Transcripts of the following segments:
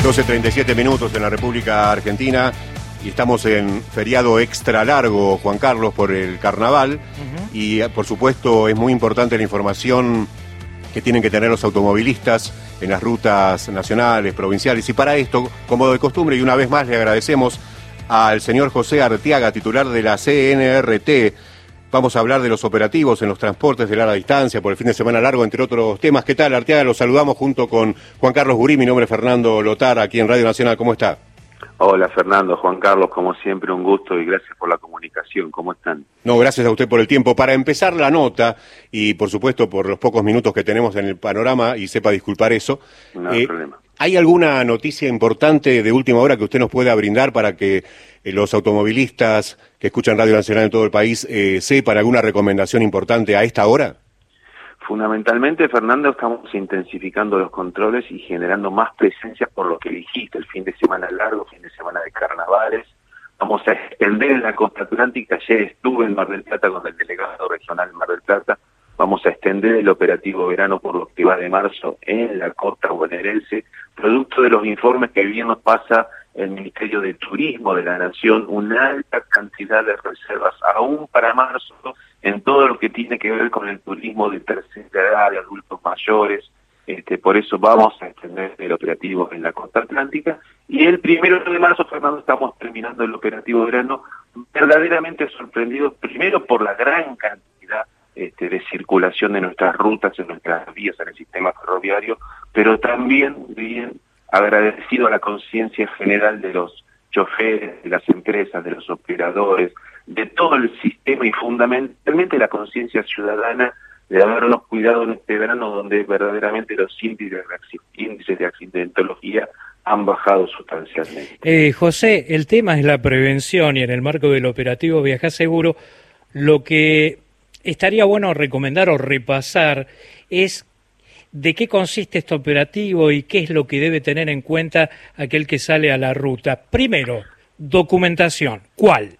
12:37 en la República Argentina y estamos en feriado extra largo, Juan Carlos, por el carnaval. Y por supuesto es muy importante la información que tienen que tener los automovilistas en las rutas nacionales, provinciales. Y para esto, como de costumbre, y una vez más le agradecemos al señor José Arteaga, titular de la CNRT. Vamos a hablar de los operativos en los transportes de larga distancia por el fin de semana largo, entre otros temas. ¿Qué tal, Arteaga? Los saludamos junto con Juan Carlos Gurí. Mi nombre es Fernando Lotar, aquí en Radio Nacional. ¿Cómo está? Hola, Fernando. Juan Carlos, como siempre, un gusto y gracias por la comunicación. ¿Cómo están? No, gracias a usted por el tiempo. Para empezar la nota, y por supuesto por los pocos minutos que tenemos en el panorama, y sepa disculpar eso, no hay problema. ¿Hay alguna noticia importante de última hora que usted nos pueda brindar para que los automovilistas que escuchan Radio Nacional en todo el país sepan alguna recomendación importante a esta hora? Fundamentalmente, Fernando, estamos intensificando los controles y generando más presencia por lo que dijiste, el fin de semana largo, fin de semana de carnavales. Vamos a extender en la costa atlántica. Ayer estuve en Mar del Plata con el delegado regional Mar del Plata. Vamos a extender el operativo verano por lo que va de marzo en la costa bonaerense, producto de los informes que bien nos pasa el Ministerio de Turismo de la Nación, una alta cantidad de reservas aún para marzo en todo lo que tiene que ver con el turismo de tercera edad, de adultos mayores. Por eso vamos a extender el operativo en la costa atlántica. Y el 1 de marzo, Fernando, estamos terminando el operativo verano, verdaderamente sorprendidos, primero por la gran cantidad de circulación de nuestras rutas, en nuestras vías, en el sistema ferroviario, pero también bien agradecido a la conciencia general de los choferes, de las empresas, de los operadores, de todo el sistema y fundamentalmente la conciencia ciudadana de habernos cuidado en este verano donde verdaderamente los índices de accidentología han bajado sustancialmente. José, el tema es la prevención y en el marco del operativo Viajá Seguro, lo que estaría bueno recomendar o repasar es de qué consiste este operativo y qué es lo que debe tener en cuenta aquel que sale a la ruta. Primero, documentación. ¿Cuál?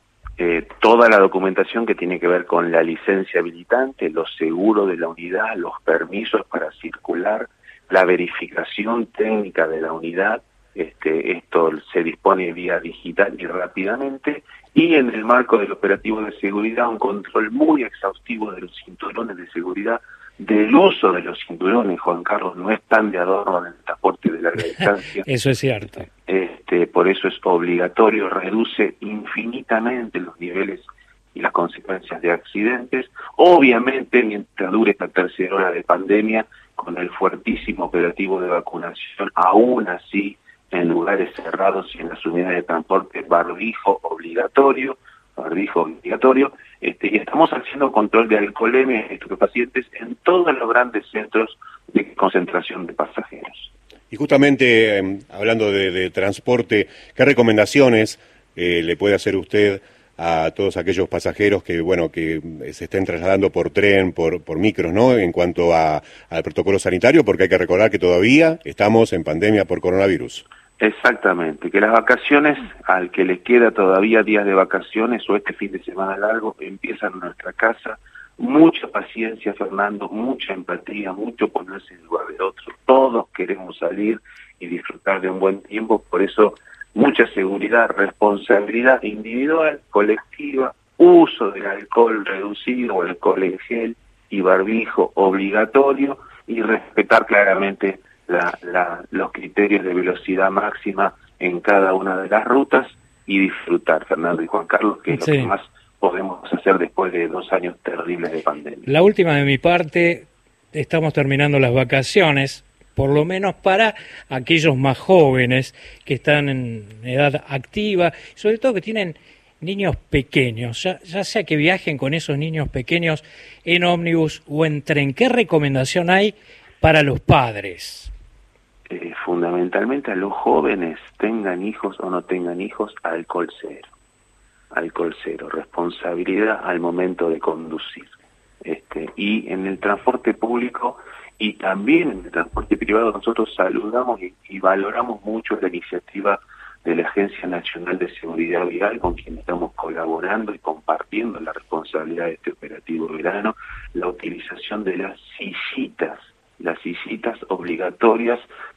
Toda la documentación que tiene que ver con la licencia habilitante, los seguros de la unidad, los permisos para circular, la verificación técnica de la unidad. Esto se dispone vía digital y rápidamente, y en el marco del operativo de seguridad un control muy exhaustivo de los cinturones de seguridad, del uso de los cinturones. Juan Carlos, no están de adorno en el transporte de larga distancia. Eso es cierto. Por eso es obligatorio, reduce infinitamente los niveles y las consecuencias de accidentes. Obviamente, mientras dure esta tercera ola de pandemia, con el fuertísimo operativo de vacunación, aún así, en lugares cerrados y en las unidades de transporte, barbijo obligatorio, y estamos haciendo control de alcoholemia y estupefacientes en todos los grandes centros de concentración de pasajeros. Y justamente, hablando de transporte, ¿qué recomendaciones le puede hacer usted a todos aquellos pasajeros que se estén trasladando por tren, por micros, ¿no? En cuanto al protocolo sanitario, porque hay que recordar que todavía estamos en pandemia por coronavirus. Exactamente, que las vacaciones, al que le queda todavía días de vacaciones o este fin de semana largo, empiezan en nuestra casa. Mucha paciencia, Fernando, mucha empatía, mucho ponerse en el lugar del otro. Todos queremos salir y disfrutar de un buen tiempo, por eso mucha seguridad, responsabilidad individual, colectiva, uso del alcohol reducido, alcohol en gel y barbijo obligatorio, y respetar claramente los criterios de velocidad máxima en cada una de las rutas y disfrutar, Fernando y Juan Carlos, que es lo que más podemos hacer después de 2 años terribles de pandemia. La última de mi parte, estamos terminando las vacaciones, por lo menos para aquellos más jóvenes que están en edad activa, sobre todo que tienen niños pequeños, ya sea que viajen con esos niños pequeños en ómnibus o en tren. ¿Qué recomendación hay para los padres? Fundamentalmente a los jóvenes, tengan hijos o no tengan hijos, alcohol cero, responsabilidad al momento de conducir. Y en el transporte público y también en el transporte privado nosotros saludamos y valoramos mucho la iniciativa de la Agencia Nacional de Seguridad Vial, con quien estamos colaborando y compartiendo la responsabilidad de este operativo verano, la utilización de las sillitas obligatorias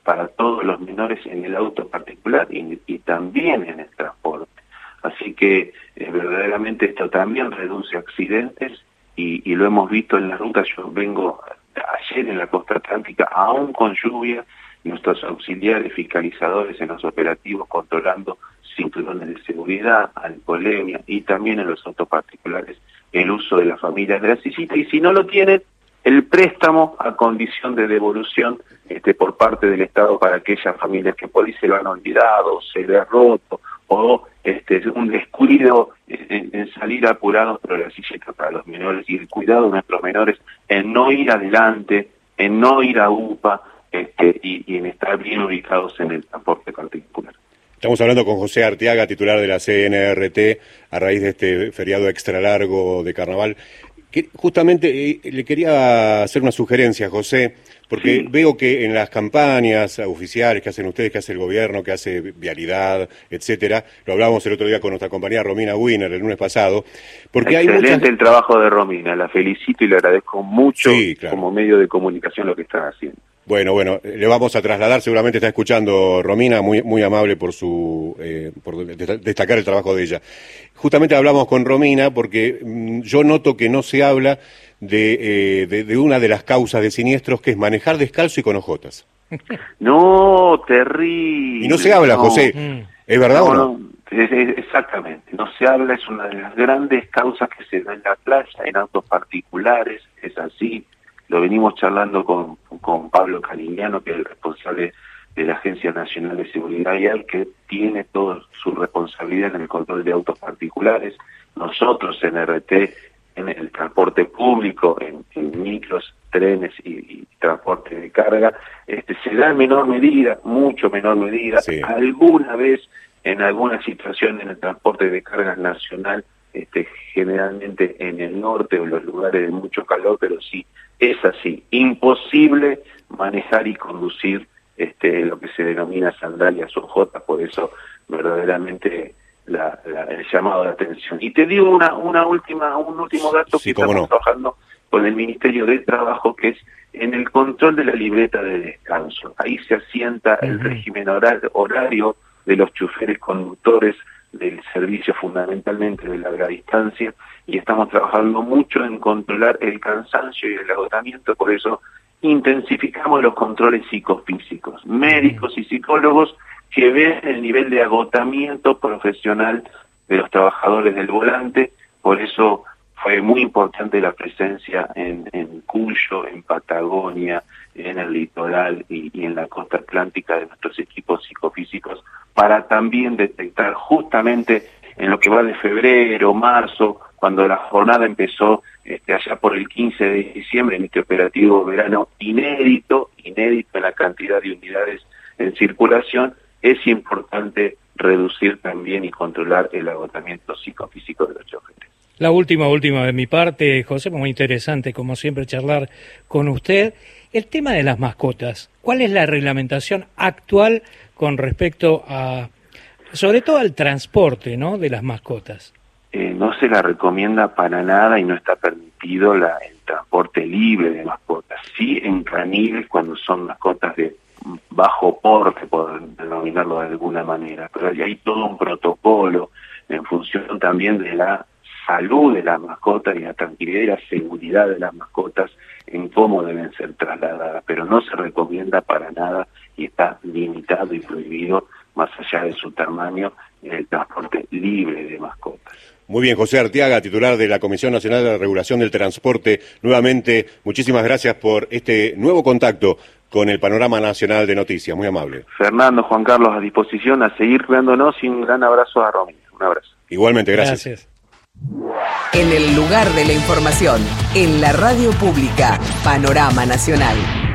para todos los menores en el auto particular y también en el transporte. Así que verdaderamente esto también reduce accidentes y lo hemos visto en la ruta. Yo vengo ayer en la costa atlántica, aún con lluvia, nuestros auxiliares fiscalizadores en los operativos controlando cinturones de seguridad, alcoholemia y también en los autos particulares el uso de las familias de la sillita, y si no lo tienen, el préstamo a condición de devolución por parte del Estado para aquellas familias que por ahí se lo han olvidado, se le ha roto, o un descuido en salir apurados por la silleta para los menores, y el cuidado de nuestros menores en no ir adelante, en no ir a UPA, y en estar bien ubicados en el transporte particular. Estamos hablando con José Arteaga, titular de la CNRT, a raíz de este feriado extra largo de carnaval. Justamente le quería hacer una sugerencia, José, porque sí, veo que en las campañas oficiales que hacen ustedes, que hace el gobierno, que hace Vialidad, etcétera, lo hablábamos el otro día con nuestra compañera Romina Wiener el lunes pasado, porque excelente el trabajo de Romina, la felicito y le agradezco mucho, sí, claro, como medio de comunicación lo que están haciendo. Bueno, le vamos a trasladar, seguramente está escuchando Romina, muy amable por por destacar el trabajo de ella. Justamente hablamos con Romina porque yo noto que no se habla de una de las causas de siniestros, que es manejar descalzo y con ojotas. No, terrible. Y no se habla, José, ¿es verdad o no? Exactamente, no se habla, es una de las grandes causas que se da en la playa, en autos particulares, es así. Lo venimos charlando con Pablo Cariñano, que es el responsable de la Agencia Nacional de Seguridad Vial, que tiene toda su responsabilidad en el control de autos particulares. Nosotros en RT, en el transporte público, en micros, trenes y transporte de carga, se da en menor medida, mucho menor medida. Sí. Alguna vez, en alguna situación en el transporte de cargas nacional, generalmente en el norte o en los lugares de mucho calor, pero sí, es así, imposible manejar y conducir lo que se denomina sandalias o jotas, por eso verdaderamente el llamado de atención. Y te digo un último dato, sí, que estamos trabajando con el Ministerio de Trabajo, que es en el control de la libreta de descanso. Ahí se asienta el régimen horario de los choferes conductores del servicio, fundamentalmente de larga distancia, y estamos trabajando mucho en controlar el cansancio y el agotamiento. Por eso intensificamos los controles psicofísicos, médicos y psicólogos que ven el nivel de agotamiento profesional de los trabajadores del volante. Por eso fue muy importante la presencia en Cuyo, en Patagonia, en el litoral y en la costa atlántica de nuestros equipos psicofísicos, para también detectar justamente en lo que va de febrero, marzo, cuando la jornada empezó allá por el 15 de diciembre, en este operativo verano inédito en la cantidad de unidades en circulación, es importante reducir también y controlar el agotamiento psicofísico de los choferes. La última de mi parte, José, muy interesante, como siempre, charlar con usted. El tema de las mascotas, ¿cuál es la reglamentación actual con respecto a, sobre todo al transporte, ¿no?, de las mascotas? No se la recomienda para nada y no está permitido el transporte libre de mascotas. Sí en caniles, cuando son mascotas de bajo porte, por denominarlo de alguna manera, pero hay todo un protocolo en función también de la salud de las mascotas y la tranquilidad y la seguridad de las mascotas en cómo deben ser trasladadas, pero no se recomienda para nada y está limitado y prohibido, más allá de su tamaño, en el transporte libre de mascotas. Muy bien, José Arteaga, titular de la Comisión Nacional de Regulación del Transporte. Nuevamente, muchísimas gracias por este nuevo contacto con el Panorama Nacional de Noticias. Muy amable. Fernando, Juan Carlos, a disposición, a seguir cuidándonos, y un gran abrazo a Romina. Un abrazo. Igualmente, gracias. En el lugar de la información, en la radio pública, Panorama Nacional.